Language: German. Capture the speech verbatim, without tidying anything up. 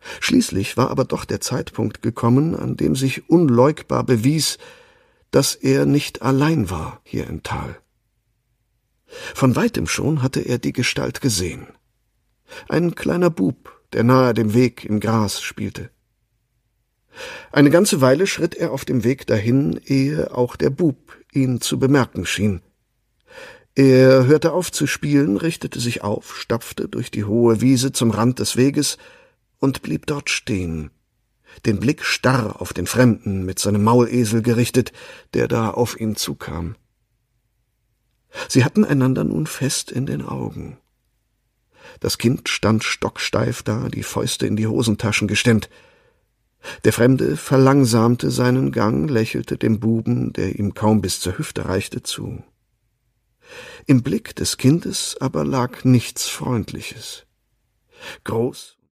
Schließlich war aber doch der Zeitpunkt gekommen, an dem sich unleugbar bewies, dass er nicht allein war hier im Tal. Von weitem schon hatte er die Gestalt gesehen. Ein kleiner Bub, der nahe dem Weg im Gras spielte. Eine ganze Weile schritt er auf dem Weg dahin, ehe auch der Bub ihn zu bemerken schien. Er hörte auf zu spielen, richtete sich auf, stapfte durch die hohe Wiese zum Rand des Weges und blieb dort stehen, den Blick starr auf den Fremden mit seinem Maulesel gerichtet, der da auf ihn zukam. Sie hatten einander nun fest in den Augen. Das Kind stand stocksteif da, die Fäuste in die Hosentaschen gestemmt. Der Fremde verlangsamte seinen Gang, lächelte dem Buben, der ihm kaum bis zur Hüfte reichte, zu. Im Blick des Kindes aber lag nichts Freundliches. Groß